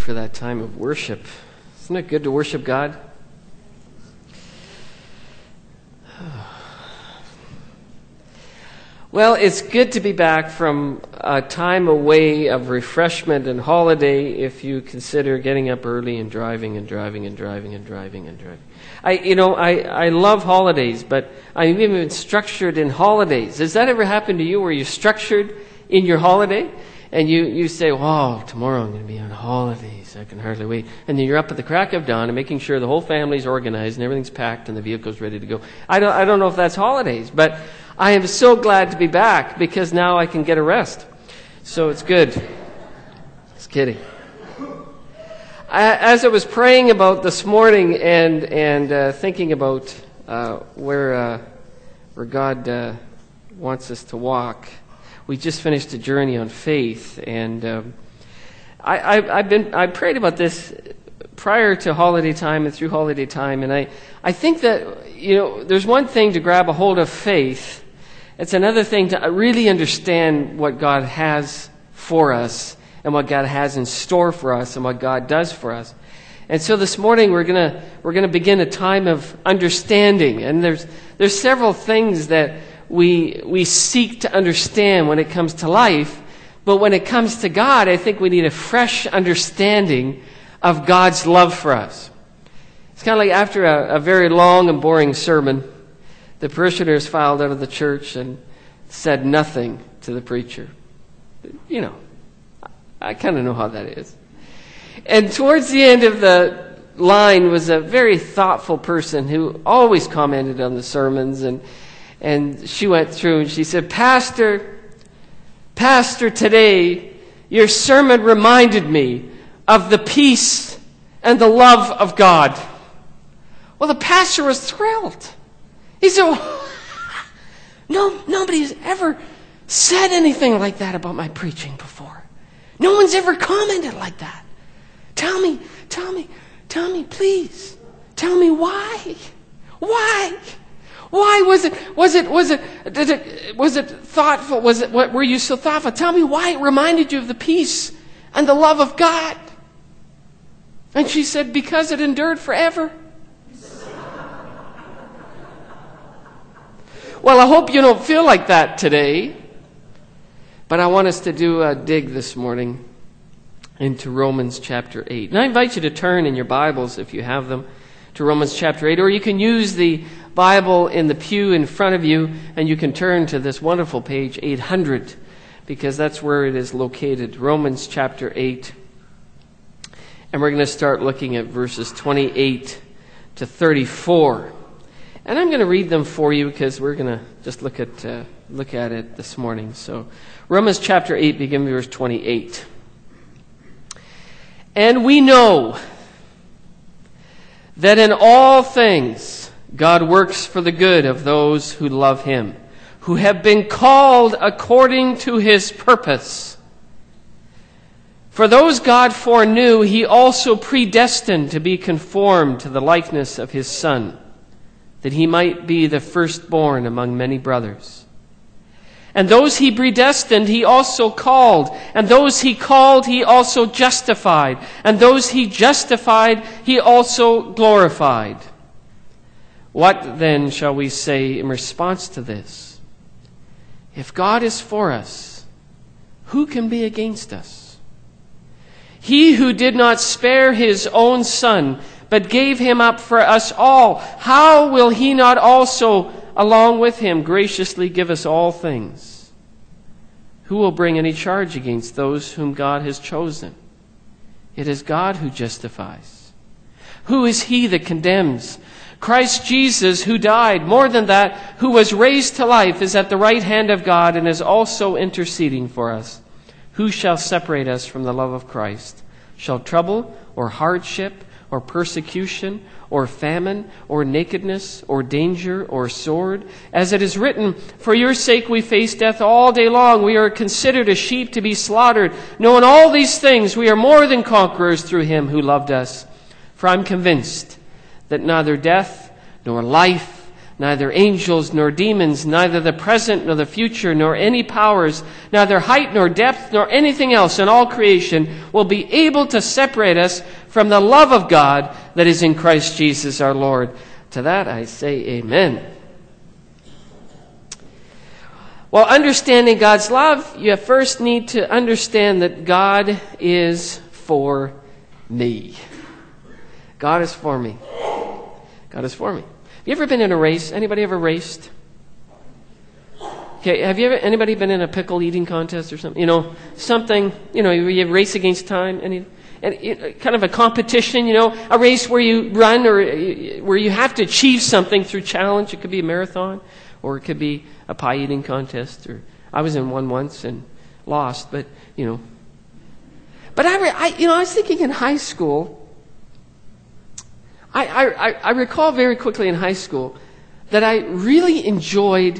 for that time of worship. Isn't it good to worship God? Well, it's good to be back from a time away of refreshment and holiday if you consider getting up early and driving. I love holidays, but I'm even structured in holidays. Has that ever happened to you where you're structured in your holiday? And you say, wow, tomorrow I'm going to be on holidays. I can hardly wait. And then you're up at the crack of dawn and making sure the whole family's organized and everything's packed and the vehicle's ready to go. I don't know if that's holidays, but I am so glad to be back because now I can get a rest. So it's good. Just kidding. As I was praying about this morning and thinking about where God wants us to walk, we just finished a journey on faith, and I prayed about this prior to holiday time and through holiday time, and I think that there's one thing to grab a hold of faith. It's another thing to really understand what God has for us and what God has in store for us and what God does for us. And so this morning we're gonna begin a time of understanding, and there's several things that we seek to understand when it comes to life, but when it comes to God, I think we need a fresh understanding of God's love for us. It's kind of like after a very long and boring sermon, the parishioners filed out of the church and said nothing to the preacher. I kind of know how that is. And towards the end of the line was a very thoughtful person who always commented on the sermons, and she went through and she said, Pastor, today your sermon reminded me of the peace and the love of God. Well, the pastor was thrilled. He said, nobody's ever said anything like that about my preaching before. No one's ever commented like that. Tell me, please. Tell me why. Why? Why was it thoughtful? Were you so thoughtful? Tell me why it reminded you of the peace and the love of God. And she said, because it endured forever. Well, I hope you don't feel like that today, but I want us to do a dig this morning into Romans chapter 8. And I invite you to turn in your Bibles, if you have them, to Romans chapter 8, or you can use the Bible in the pew in front of you, and you can turn to this wonderful page 800, because that's where it is located, Romans chapter 8. And we're going to start looking at verses 28 to 34. And I'm going to read them for you because we're going to just look at it this morning. So Romans chapter 8, beginning verse 28. And we know that in all things God works for the good of those who love Him, who have been called according to His purpose. For those God foreknew, He also predestined to be conformed to the likeness of His Son, that He might be the firstborn among many brothers. And those He predestined, He also called. And those He called, He also justified. And those He justified, He also glorified. What then shall we say in response to this? If God is for us, who can be against us? He who did not spare His own Son, but gave Him up for us all, how will He not also, along with Him, graciously give us all things? Who will bring any charge against those whom God has chosen? It is God who justifies. Who is he that condemns? Christ Jesus, who died, more than that, who was raised to life, is at the right hand of God and is also interceding for us. Who shall separate us from the love of Christ? Shall trouble or hardship or persecution or famine or nakedness or danger or sword? As it is written, for your sake we face death all day long. We are considered as sheep to be slaughtered. Knowing all these things, we are more than conquerors through Him who loved us. For I'm convinced that neither death nor life, neither angels nor demons, neither the present nor the future, nor any powers, neither height nor depth, nor anything else in all creation will be able to separate us from the love of God that is in Christ Jesus our Lord. To that I say amen. Well, understanding God's love, you first need to understand that God is for me. God is for me. God is for me. Have you ever been in a race? Anybody ever raced? Okay, have anybody been in a pickle eating contest or something? Something, you race against time, and kind of a competition, a race where you run or where you have to achieve something through challenge. It could be a marathon, or it could be a pie eating contest. Or I was in one once and lost, but But I was thinking in high school. I recall very quickly in high school that I really enjoyed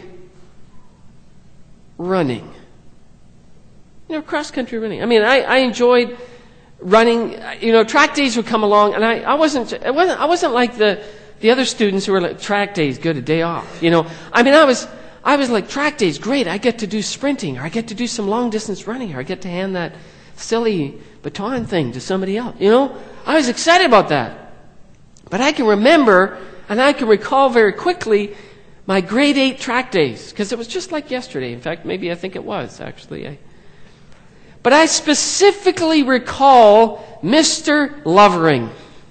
running. Cross-country running. I mean, I enjoyed running. Track days would come along, and I wasn't like the other students who were like, track days, good, a day off. I was like, track days, great, I get to do sprinting, or I get to do some long-distance running, or I get to hand that silly baton thing to somebody else. I was excited about that. But I can remember, and I can recall very quickly, my grade 8 track days, because it was just like yesterday. In fact, maybe I think it was, actually. But I specifically recall Mr. Lovering.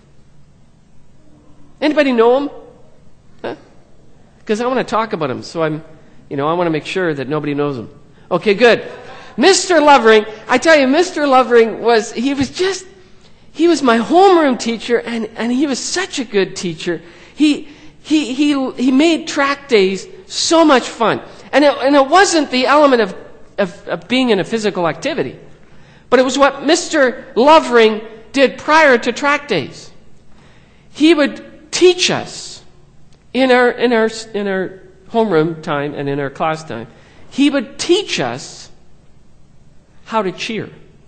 Anybody know him? Because I want to talk about him, so I want to make sure that nobody knows him. Okay, good. Mr. Lovering, I tell you, Mr. Lovering he was my homeroom teacher, and he was such a good teacher. He made track days so much fun. And it wasn't the element of being in a physical activity, but it was what Mr. Lovering did prior to track days. He would teach us in our homeroom time and in our class time. He would teach us how to cheer.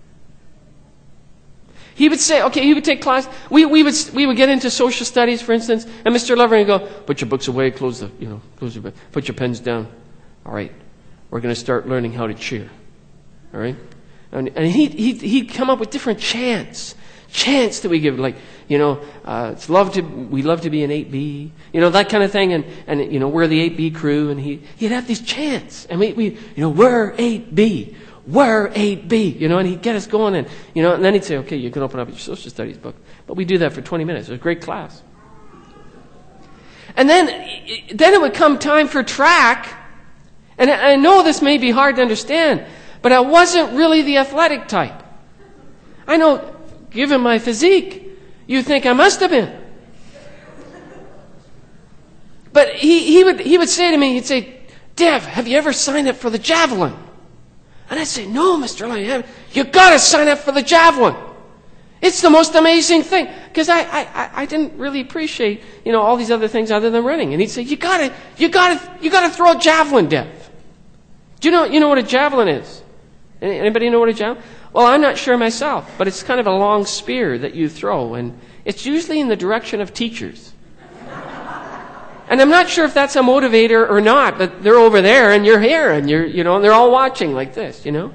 He would say, okay, he would take class. We would get into social studies, for instance, and Mr. Lovering would go, put your books away, close your book, put your pens down. All right, we're going to start learning how to cheer. All right, and he'd come up with different chants that we give, like we love to be an 8B, that kind of thing, and we're the 8B crew, and he'd have these chants, and we we're 8B. We're 8B, and he'd get us going, and then he'd say, okay, you can open up your social studies book. But we do that for 20 minutes. It was a great class. And then it would come time for track, and I know this may be hard to understand, but I wasn't really the athletic type. I know, given my physique, you think I must have been. But he would say to me, he'd say, Dev, have you ever signed up for the javelin? And I'd say, no, Mr. Lang, you've got to sign up for the javelin. It's the most amazing thing. Because I didn't really appreciate, all these other things other than running. And he'd say, you got to throw a javelin, Dev. Do you know what a javelin is? Anybody know what a javelin? Well, I'm not sure myself, but it's kind of a long spear that you throw, and it's usually in the direction of teachers. And I'm not sure if that's a motivator or not, but they're over there and you're here and and they're all watching like this, And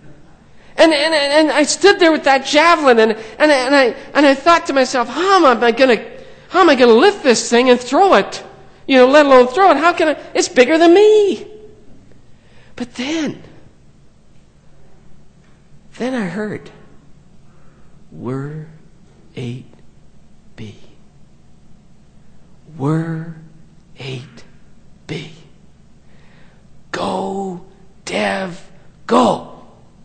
I stood there with that javelin and I thought to myself, how am I gonna lift this thing and throw it? Let alone throw it. It's bigger than me. But then I heard, we're 8B. We're 8B. Go, Dev, go.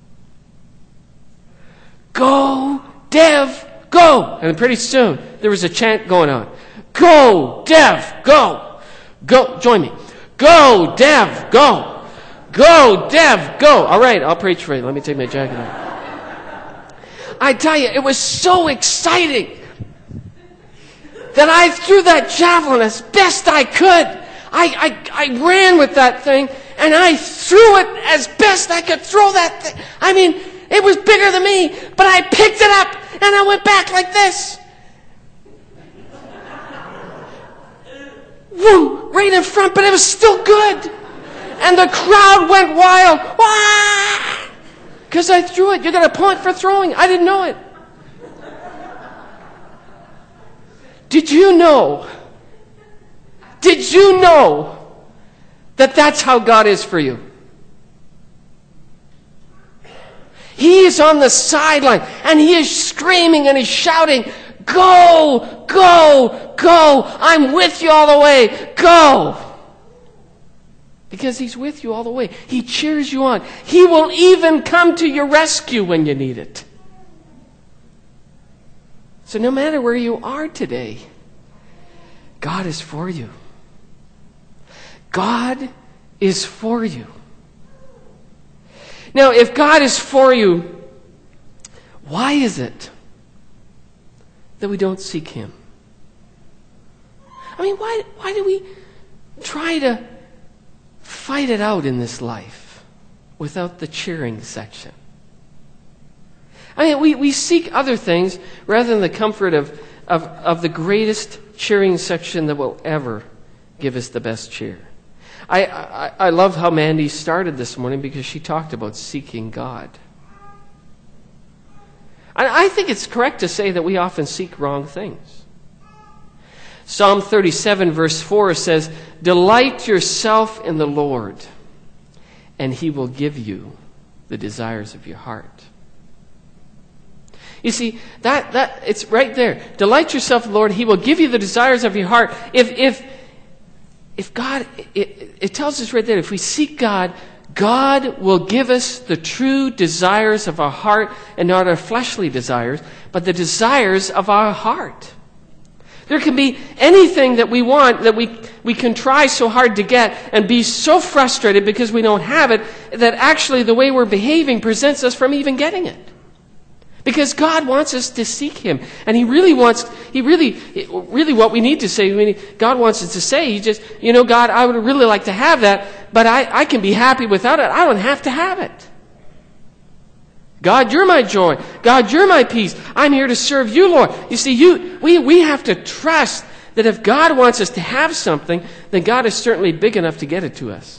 Go, Dev, go. And pretty soon, there was a chant going on. Go, Dev, go. Go, join me. Go, Dev, go. Go, Dev, go. All right, I'll preach for you. Let me take my jacket off. I tell you, it was so exciting that I threw that javelin as best I could. I ran with that thing, and I threw it as best I could throw that thing. I mean, it was bigger than me, but I picked it up, and I went back like this. whoom, right in front, but it was still good. And the crowd went wild. Because I threw it. You got a point for throwing. I didn't know it. Did you know that that's how God is for you? He is on the sideline, and he is screaming and he's shouting, go, go, go. I'm with you all the way. Go. Because he's with you all the way. He cheers you on. He will even come to your rescue when you need it. So no matter where you are today, God is for you. God is for you. Now, if God is for you, why is it that we don't seek him? I mean, why do we try to fight it out in this life without the cheering section? I mean, we seek other things rather than the comfort of the greatest cheering section that will ever give us the best cheer. I love how Mandy started this morning because she talked about seeking God. I think it's correct to say that we often seek wrong things. Psalm 37 verse 4 says, "Delight yourself in the Lord, and he will give you the desires of your heart." You see, that it's right there. Delight yourself in the Lord, he will give you the desires of your heart. If God, it tells us right there, if we seek God, God will give us the true desires of our heart, and not our fleshly desires, but the desires of our heart. There can be anything that we want that we can try so hard to get and be so frustrated because we don't have it, that actually the way we're behaving presents us from even getting it. Because God wants us to seek him. And really what we need to say, God wants us to say, God, I would really like to have that, but I can be happy without it. I don't have to have it. God, you're my joy. God, you're my peace. I'm here to serve you, Lord. You see, we have to trust that if God wants us to have something, then God is certainly big enough to get it to us.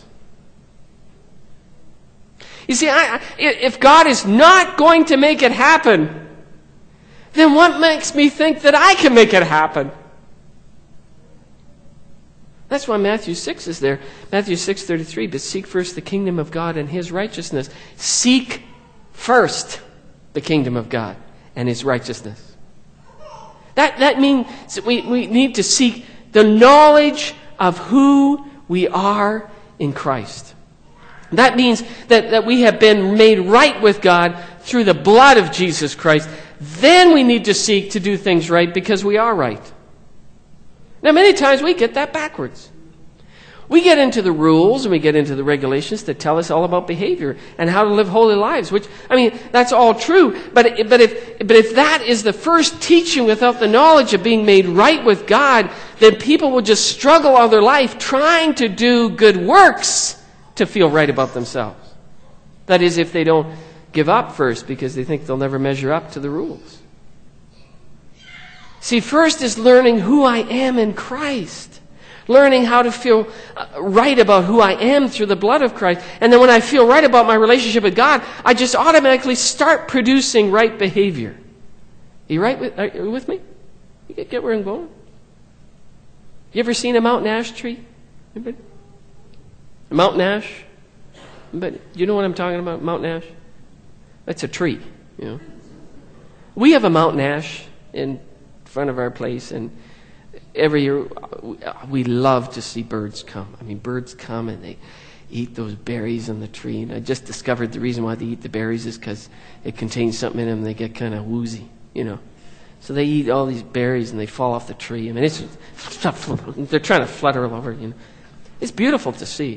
You see, if God is not going to make it happen, then what makes me think that I can make it happen? That's why Matthew 6 is there. Matthew 6:33, but seek first the kingdom of God and his righteousness. Seek first the kingdom of God and his righteousness. That means that we need to seek the knowledge of who we are in Christ. That means that we have been made right with God through the blood of Jesus Christ. Then we need to seek to do things right because we are right. Now, many times we get that backwards. We get into the rules and we get into the regulations that tell us all about behavior and how to live holy lives, which, that's all true. But if that is the first teaching without the knowledge of being made right with God, then people will just struggle all their life trying to do good works to feel right about themselves. That is, if they don't give up first because they think they'll never measure up to the rules. See, first is learning who I am in Christ. Learning how to feel right about who I am through the blood of Christ. And then when I feel right about my relationship with God, I just automatically start producing right behavior. Are you with me? You get where I'm going? You ever seen a mountain ash tree? Anybody? A mountain ash? But you know what I'm talking about, mountain ash? That's a tree, We have a mountain ash in front of our place, and every year we love to see birds come. Birds come and they eat those berries on the tree. And I just discovered the reason why they eat the berries is because it contains something in them and they get kind of woozy, So they eat all these berries and they fall off the tree. They're trying to flutter all over, It's beautiful to see.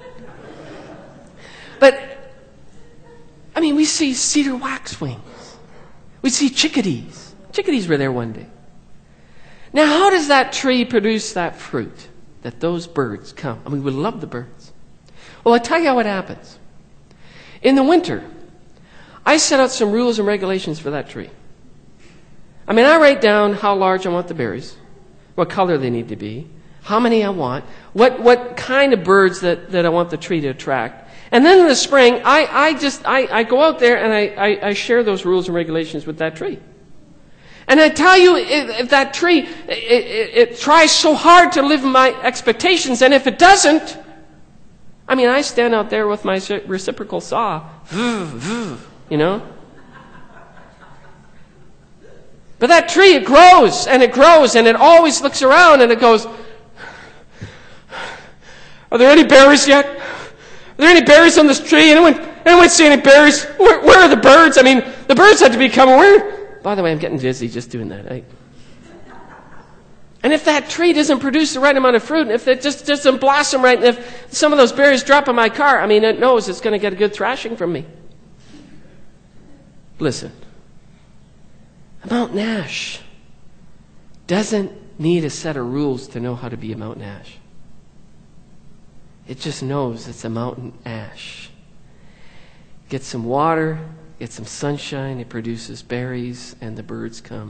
But, we see cedar waxwings. We see chickadees. Chickadees were there one day. Now, how does that tree produce that fruit that those birds come? We love the birds. Well, I'll tell you how it happens. In the winter, I set out some rules and regulations for that tree. I write down how large I want the berries, what color they need to be, how many I want, what kind of birds that I want the tree to attract. And then in the spring, I go out there and I share those rules and regulations with that tree. And I tell you, if that tree, it tries so hard to live my expectations, and if it doesn't, I stand out there with my reciprocal saw, you know. But that tree, it grows, and it always looks around, and it goes, are there any berries yet? Are there any berries on this tree? Anyone see any berries? Where are the birds? The birds had to be coming. Where? By the way, I'm getting dizzy just doing that. And if that tree doesn't produce the right amount of fruit, and if it just doesn't blossom right, and if some of those berries drop in my car, it knows it's going to get a good thrashing from me. Listen, a mountain ash doesn't need a set of rules to know how to be a mountain ash. It just knows it's a mountain ash. Get some water, get some sunshine, it produces berries, and the birds come.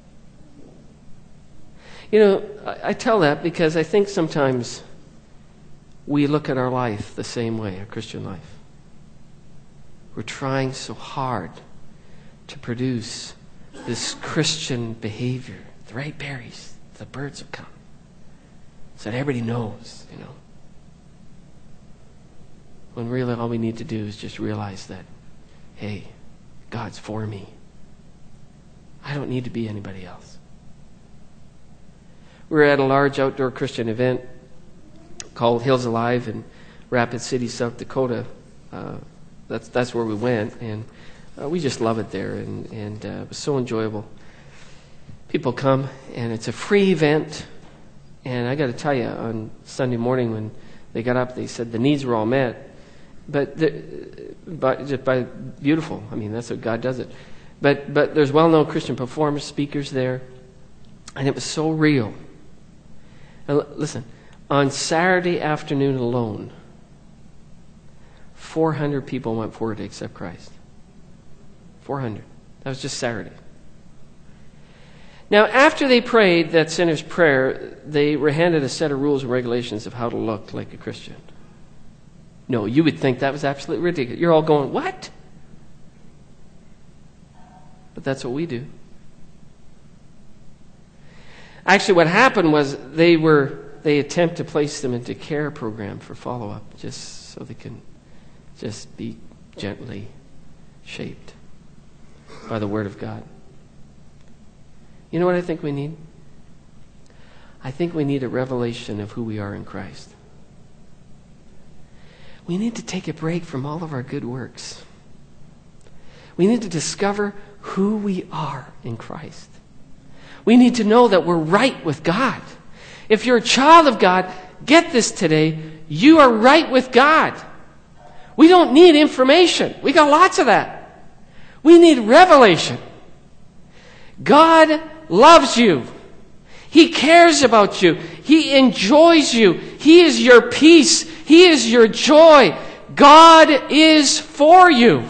I tell that because I think sometimes we look at our life the same way, our Christian life. We're trying so hard to produce this Christian behavior, the right berries, the birds will come. So that everybody knows, When really all we need to do is just realize that, hey, God's for me. I don't need to be anybody else. We were at a large outdoor Christian event called Hills Alive in Rapid City, South Dakota. That's where we went, and we just love it there, and it was so enjoyable. People come, and it's a free event, and I got to tell you, on Sunday morning when they got up, they said the needs were all met. But just by beautiful. That's what God does it. But there's well-known Christian performers, speakers there, and it was so real. And listen, on Saturday afternoon alone, 400 people went forward to accept Christ. 400. That was just Saturday. Now, after they prayed that sinner's prayer, they were handed a set of rules and regulations of how to look like a Christian. No, you would think that was absolutely ridiculous. You're all going, what? But that's what we do. Actually, what happened was they attempt to place them into a care program for follow-up, just so they can just be gently shaped by the Word of God. You know what I think we need? I think we need a revelation of who we are in Christ. We need to take a break from all of our good works. We need to discover who we are in Christ. We need to know that we're right with God. If you're a child of God, get this today. You are right with God. We don't need information. We got lots of that. We need revelation. God loves you. He cares about you. He enjoys you. He is your peace. He is your joy. God is for you.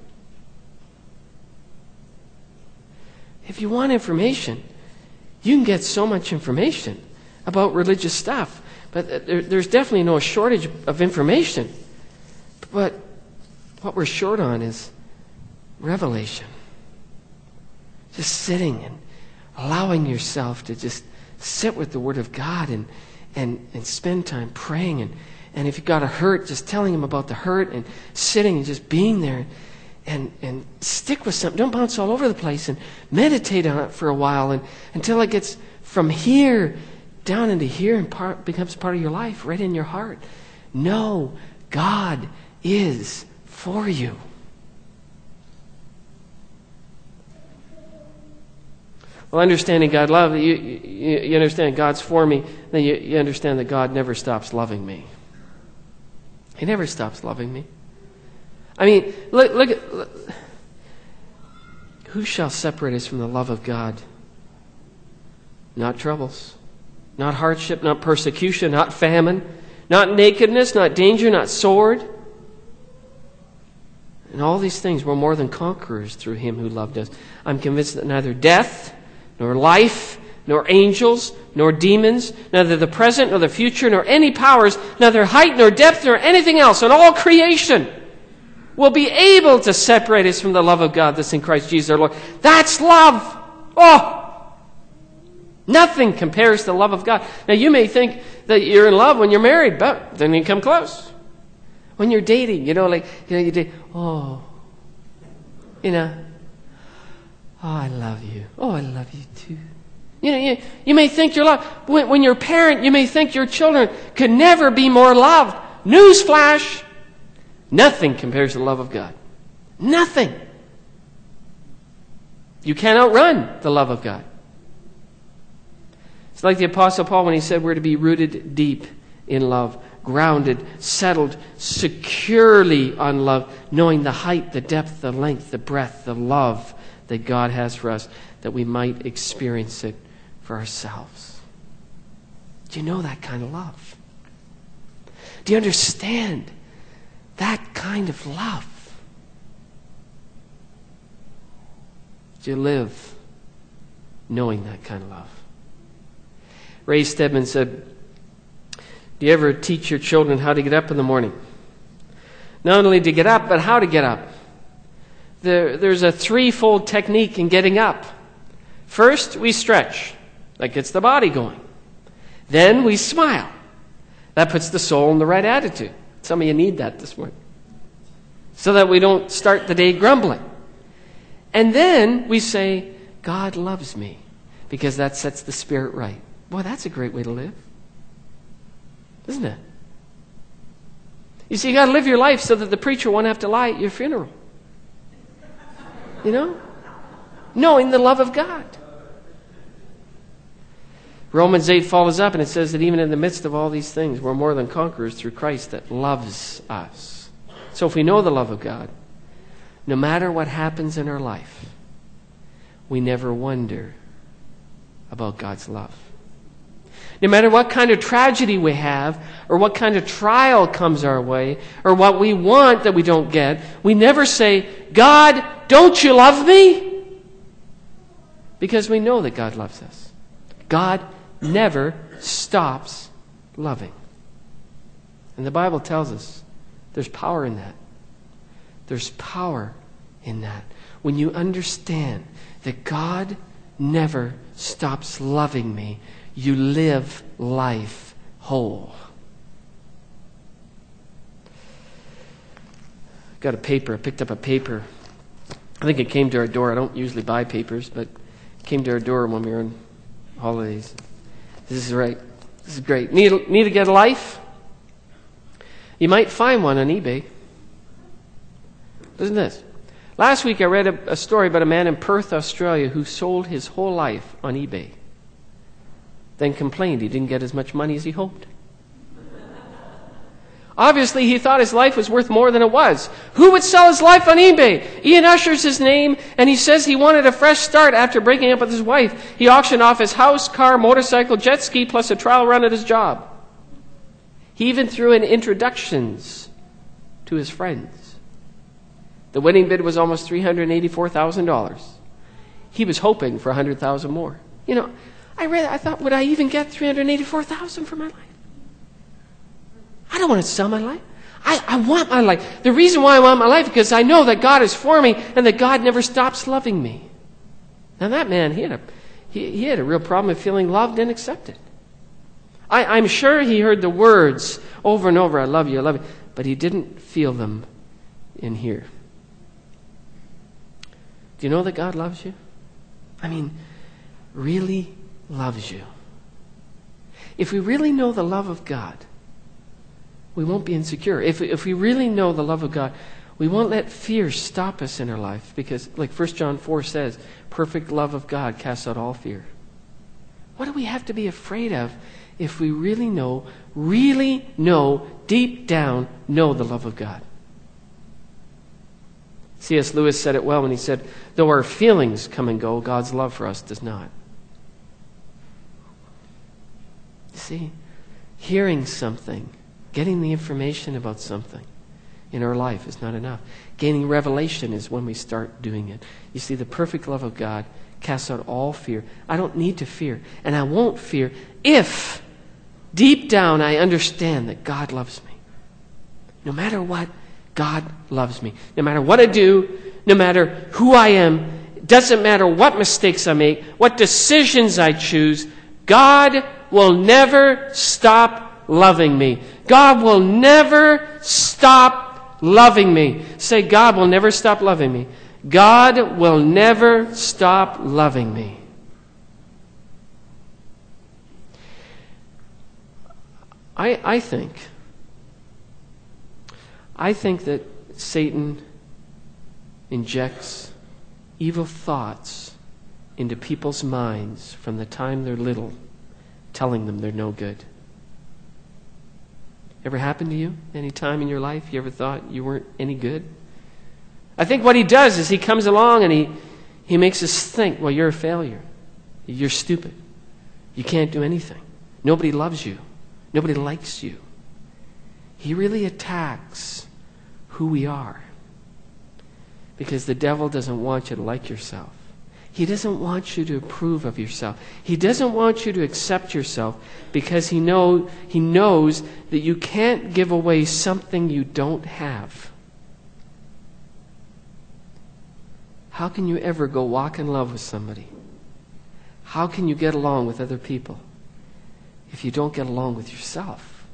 If you want information, you can get so much information about religious stuff. But there's definitely no shortage of information. But what we're short on is revelation. Just sitting and allowing yourself to just sit with the Word of God and spend time praying. And if you've got a hurt, just telling Him about the hurt and sitting and just being there and stick with something. Don't bounce all over the place, and meditate on it for a while until it gets from here down into here and becomes part of your life, right in your heart. No, God is for you. Well, understanding God love, you understand God's for me, then you understand that God never stops loving me. He never stops loving me. Look at who shall separate us from the love of God? Not troubles, not hardship, not persecution, not famine, not nakedness, not danger, not sword. And all these things we're more than conquerors through Him who loved us. I'm convinced that neither death, nor life, nor angels, nor demons, neither the present nor the future, nor any powers, neither height nor depth nor anything else in all creation will be able to separate us from the love of God that's in Christ Jesus our Lord. That's love. Oh! Nothing compares to the love of God. Now you may think that you're in love when you're married, but then you come close. When you're dating, you date, oh, I love you. Oh, I love you too. You may think you're loved. When you're a parent, you may think your children could never be more loved. Newsflash! Nothing compares to the love of God. Nothing. You can't outrun the love of God. It's like the Apostle Paul when he said we're to be rooted deep in love, grounded, settled securely on love, knowing the height, the depth, the length, the breadth, the love that God has for us, that we might experience it for ourselves. Do you know that kind of love? Do you understand that kind of love? Do you live knowing that kind of love? Ray Stedman said, do you ever teach your children how to get up in the morning? Not only to get up, but how to get up. There's a threefold technique in getting up. First, we stretch. That gets the body going. Then we smile. That puts the soul in the right attitude. Some of you need that this morning. So that we don't start the day grumbling. And then we say, God loves me. Because that sets the spirit right. Boy, that's a great way to live. Isn't it? You see, you got to live your life so that the preacher won't have to lie at your funeral. Knowing the love of God. Romans 8 follows up and it says that even in the midst of all these things, we're more than conquerors through Christ that loves us. So if we know the love of God, no matter what happens in our life, we never wonder about God's love. No matter what kind of tragedy we have, or what kind of trial comes our way, or what we want that we don't get, we never say, God, don't you love me? Because we know that God loves us. God never stops loving. And the Bible tells us there's power in that. There's power in that. When you understand that God never stops loving me, you live life whole. Got a paper. I picked up a paper. I think it came to our door. I don't usually buy papers, but it came to our door when we were on holidays. This is right. This is great. Need to get a life? You might find one on eBay. Listen to this. Last week I read a story about a man in Perth, Australia, who sold his whole life on eBay. Then complained he didn't get as much money as he hoped. Obviously, he thought his life was worth more than it was. Who would sell his life on eBay? Ian Usher's his name, and he says he wanted a fresh start after breaking up with his wife. He auctioned off his house, car, motorcycle, jet ski, plus a trial run at his job. He even threw in introductions to his friends. The winning bid was almost $384,000. He was hoping for $100,000 more. I thought, would I even get $384,000 for my life? I don't want to sell my life. I want my life. The reason why I want my life is because I know that God is for me and that God never stops loving me. Now that man, he had a real problem with feeling loved and accepted. I'm sure he heard the words over and over, I love you, but he didn't feel them in here. Do you know that God loves you? Really loves you. If we really know the love of God, we won't be insecure. If we really know the love of God, we won't let fear stop us in our life. Because, like 1 John 4 says, perfect love of God casts out all fear. What do we have to be afraid of if we really know, deep down, know the love of God? C.S. Lewis said it well when he said, though our feelings come and go, God's love for us does not. See, hearing something, getting the information about something in our life is not enough. Gaining revelation is when we start doing it. You see, the perfect love of God casts out all fear. I don't need to fear, and I won't fear if deep down I understand that God loves me. No matter what, God loves me. No matter what I do, no matter who I am, it doesn't matter what mistakes I make, what decisions I choose, God will never stop loving me. God will never stop loving me. Say, God will never stop loving me. God will never stop loving me. I think that Satan injects evil thoughts into people's minds from the time they're little, telling them they're no good. Ever happened to you? Any time in your life you ever thought you weren't any good? I think what he does is he comes along and he makes us think, well, you're a failure. You're stupid. You can't do anything. Nobody loves you. Nobody likes you. He really attacks who we are. Because the devil doesn't want you to like yourself. He doesn't want you to approve of yourself. He doesn't want you to accept yourself because he knows that you can't give away something you don't have. How can you ever go walk in love with somebody? How can you get along with other people if you don't get along with yourself?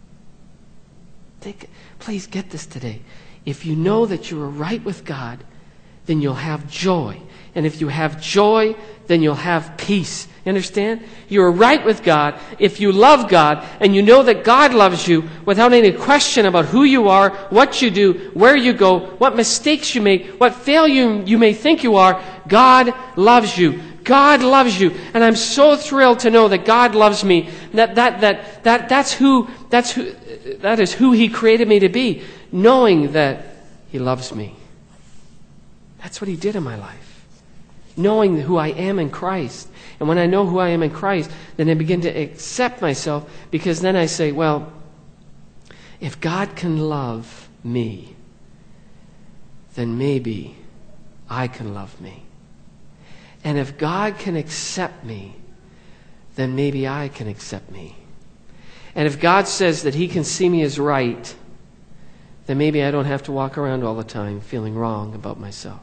Please get this today. If you know that you are right with God, then you'll have joy. And if you have joy, then you'll have peace. You understand? You're right with God if you love God and you know that God loves you without any question about who you are, what you do, where you go, what mistakes you make, what failure you may think you are. God loves you. God loves you. And I'm so thrilled to know that God loves me. That is who He created me to be, knowing that He loves me. That's what He did in my life. Knowing who I am in Christ. And when I know who I am in Christ, then I begin to accept myself, because then I say, well, if God can love me, then maybe I can love me. And if God can accept me, then maybe I can accept me. And if God says that He can see me as right, then maybe I don't have to walk around all the time feeling wrong about myself.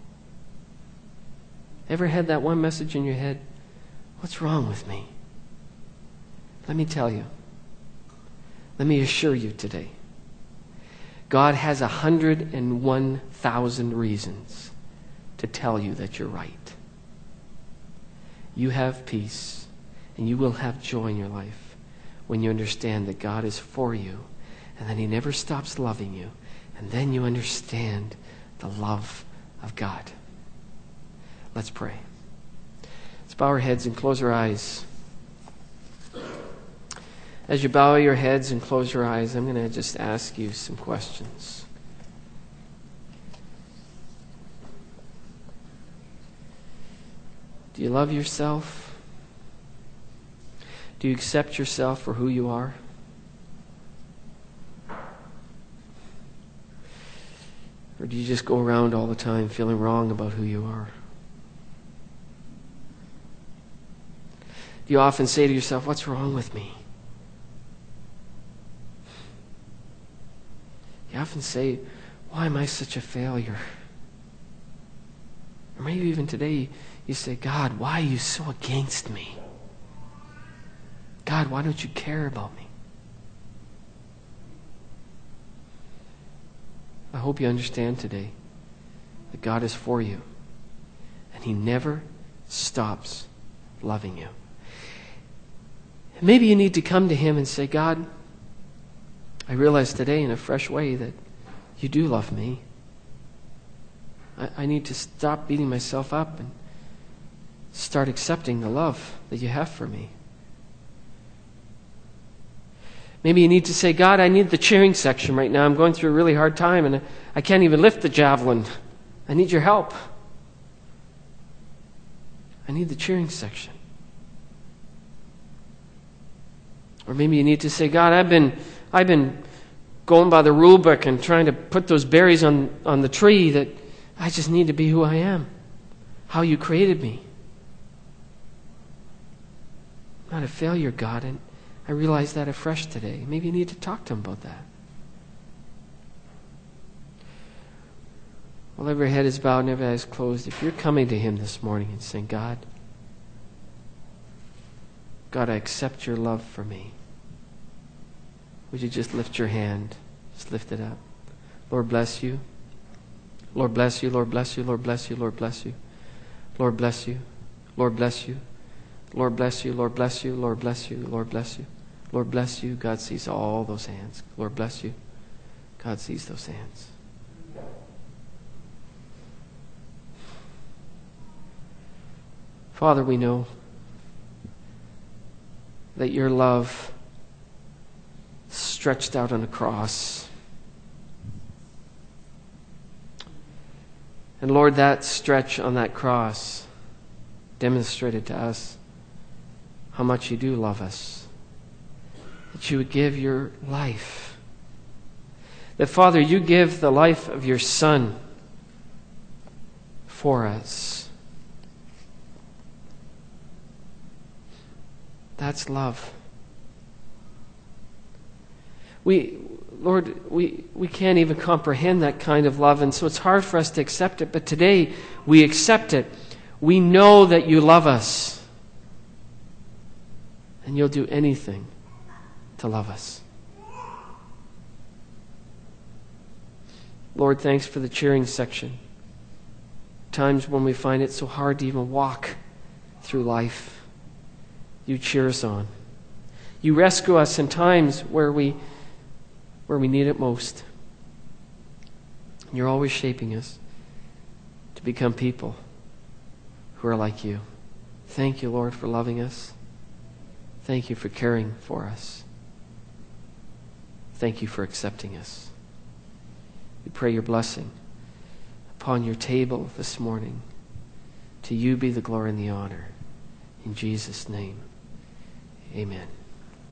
Ever had that one message in your head? What's wrong with me? Let me tell you. Let me assure you today. God has 101,000 reasons to tell you that you're right. You have peace, and you will have joy in your life when you understand that God is for you, and that He never stops loving you, and then you understand the love of God. Let's pray. Let's bow our heads and close our eyes. As you bow your heads and close your eyes, I'm going to just ask you some questions. Do you love yourself? Do you accept yourself for who you are? Or do you just go around all the time feeling wrong about who you are? Do you often say to yourself, what's wrong with me? You often say, why am I such a failure? Or maybe even today you say, God, why are you so against me? God, why don't you care about me? I hope you understand today that God is for you, and He never stops loving you. Maybe you need to come to Him and say, God, I realize today in a fresh way that you do love me. I need to stop beating myself up and start accepting the love that you have for me. Maybe you need to say, God, I need the cheering section right now. I'm going through a really hard time and I can't even lift the javelin. I need your help. I need the cheering section. Or maybe you need to say, God, I've been going by the rule book and trying to put those berries on the tree, that I just need to be who I am, how you created me. I'm not a failure, God, and I realize that afresh today. Maybe you need to talk to him about that. While every head is bowed and every eye is closed, if you're coming to him this morning and saying, God, I accept your love for me, would you just lift your hand? Just lift it up. Lord bless you. Lord bless you. Lord bless you. Lord bless you. Lord bless you. Lord bless you. Lord bless you. Lord bless you. Lord bless you. Lord bless you. Lord bless you. Lord bless you. God sees all those hands. Lord bless you. God sees those hands. Father, we know that your love stretched out on the cross. And Lord, that stretch on that cross demonstrated to us how much you do love us. That you would give your life. That, Father, you give the life of your Son for us. That's love. Lord, we can't even comprehend that kind of love, and so it's hard for us to accept it. But today, we accept it. We know that you love us. And you'll do anything to love us. Lord, thanks for the cheering section. Times when we find it so hard to even walk through life, you cheer us on. You rescue us in times where we need it most. You're always shaping us to become people who are like you. Thank you, Lord, for loving us. Thank you for caring for us. Thank you for accepting us. We pray your blessing upon your table this morning. To you be the glory and the honor. In Jesus' name, amen.